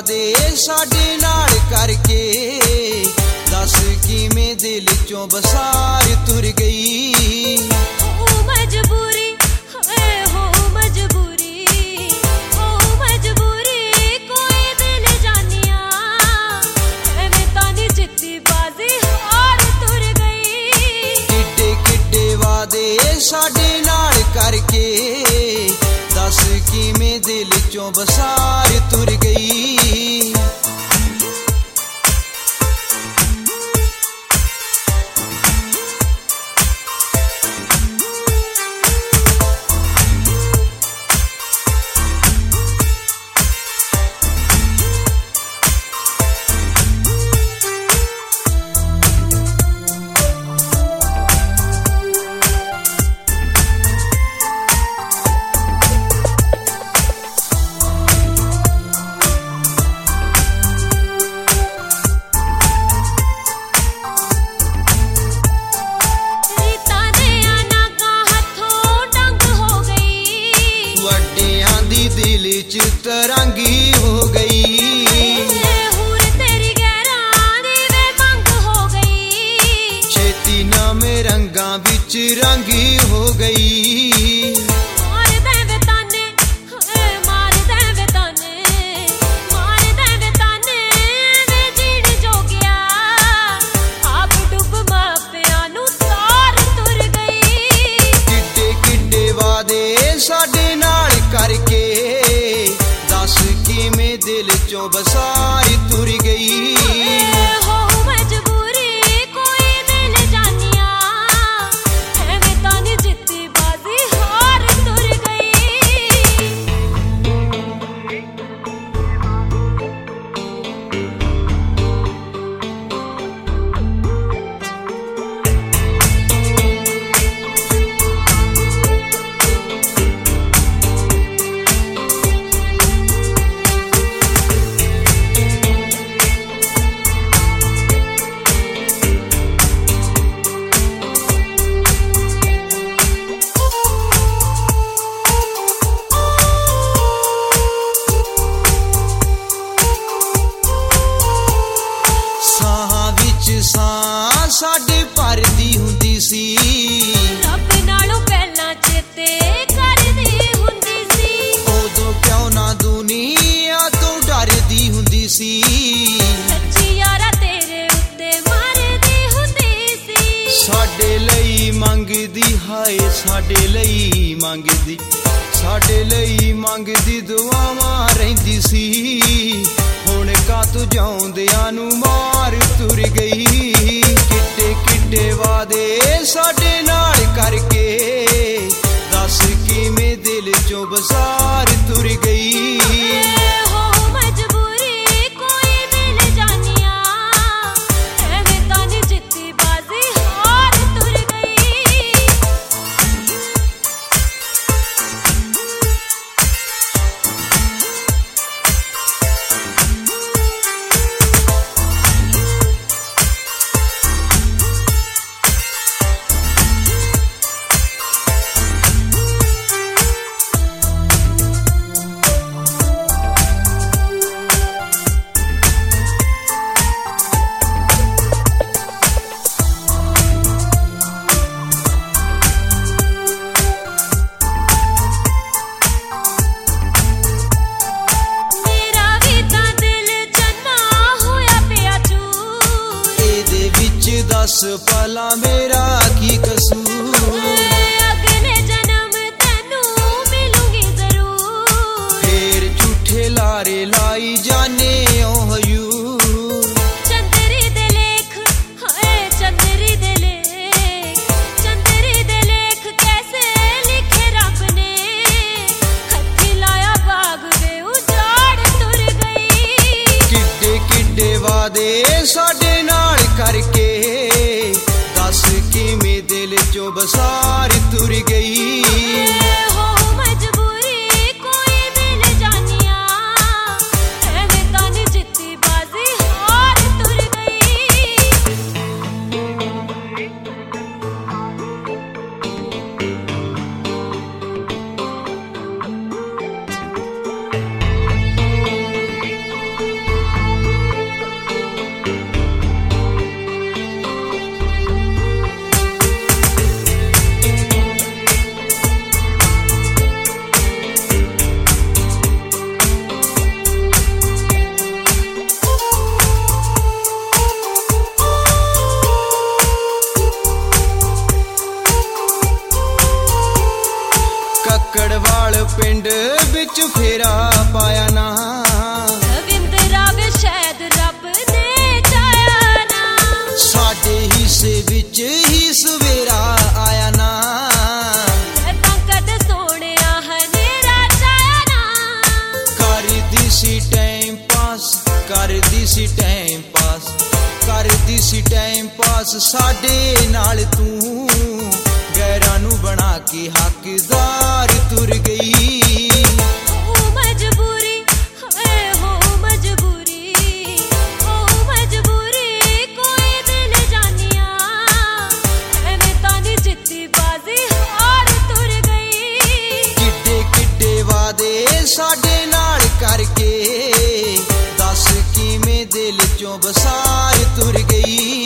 वादे साडे नाल करके दस किवें दिल चों बसार तुर गई। हो मजबूरी हो मजबूरी हो मजबूरी कोई दिल जानिया एवें तां नी जित्ती बाजी हार तुर गई। किड्डे किड्डे वादे साडे नाल करके दस किवें दिल चों बसार तुर गई। दिल च तरंगी हो गई हूर तेरी गैरां दी वे मंग हो गई। छेती नामे रंगां बिच रंगी हो गई। मार दे वे ताने मार दे वे ताने मार दे वे ताने वे जीण जो गया आप डुब मापियां नू तार तुर गई। किड्डे किड्डे वादे साडे नाल करके दस किवें दिल चों बसार तुर गई। हो मजबूरी कोई दिल जानिया एवें तां नी जित्ती बाजी हार तुर गई। साडे भरदी हुंदी सी रब नालों पहला चेते करदी हुंदी सी। उदों क्यों ना दुनिया तो डरदी हुंदी सी। सच्ची यारा तेरे उत्ते मरदी हुंदी सी। साडे लई मंगदी हाय साडे लई मंगदी साडे लई मंगदी दुआवां रहिंदी सी। हुण कातों जाउंदियां नू मार तुर गई। किड्डे किड्डे वादे साडे नाल करके दस किवें दिल चों बसार तुर गई। हो मजबूरी कोई दिल जानिया एवें तां नी जित्ती बाजी हार तुर गई। दस पला मेरा की कसूर अगले जन्म तेनू मिलूंगी जरूर। फिर झूठे लारे लाई जाने ओ हयूर। चंदरी दे लेख हाय चंदरी दे लेख चंदरी दे लेख कैसे लिखे रब ने हत्थी लाया बाग वे उजाड़ तुर गई। किड्डे किड्डे वादे साडे नाल करके दस किवें दिल चों बसार तुर गई। हो मजबूरी कोई दिल जानिया एवें तां नी जित्ती बाजी हार तुर गई। ਵਿੱਚ ਫੇਰਾ ਪਾਇਆ ਨਾ। ਦਵਿੰਦਰਾ ਵੇ ਸ਼ਾਇਦ ਰੱਬ ਨੇ ਚਾਹਿਆ ਨਾ, ਸਾਡੇ ਹਿੱਸੇ ਵਿੱਚ ਹੀ ਸਵੇਰਾ ਆਇਆ ਨਾ। ਤਾਂ ਕਦੇ ਸੋਹਣਿਆ ਹਨੇਰਾ ਚਾਹਿਆ ਨਾ। ਕਰਦੀ ਸੀ ਟਾਈਮ ਪਾਸ, ਕਰਦੀ ਸੀ ਟਾਈਮ ਪਾਸ, ਕਰਦੀ ਸੀ ਟਾਈਮ ਪਾਸ ਸਾਡੇ ਨਾਲ ਤੂੰ। ਗੈਰਾਂ ਨੂੰ ਬਣਾ ਕੇ ਹੱਕਦਾਰ ਤੁਰ ਗਈ। ਹੋ ਮਜਬੂਰੀ ਹੈ, ਹੋ ਮਜਬੂਰੀ, ਹੋ ਮਜਬੂਰੀ ਕੋਈ ਦਿਲ ਜਾਨੀਆਂ। ਐਵੇਂ ਤਾਂ ਨੀ ਜਿੱਤੀ ਬਾਜ਼ੀ ਹਾਰ ਤੁਰ ਗਈ। ਕਿੱਡੇ ਕਿੱਡੇ ਵਾਦੇ ਸਾਡੇ ਨਾਲ ਕਰਕੇ, ਦੱਸ ਕਿਵੇਂ ਦਿਲ ਚੋਂ ਬਸਾਰ ਤੁਰ ਗਈ।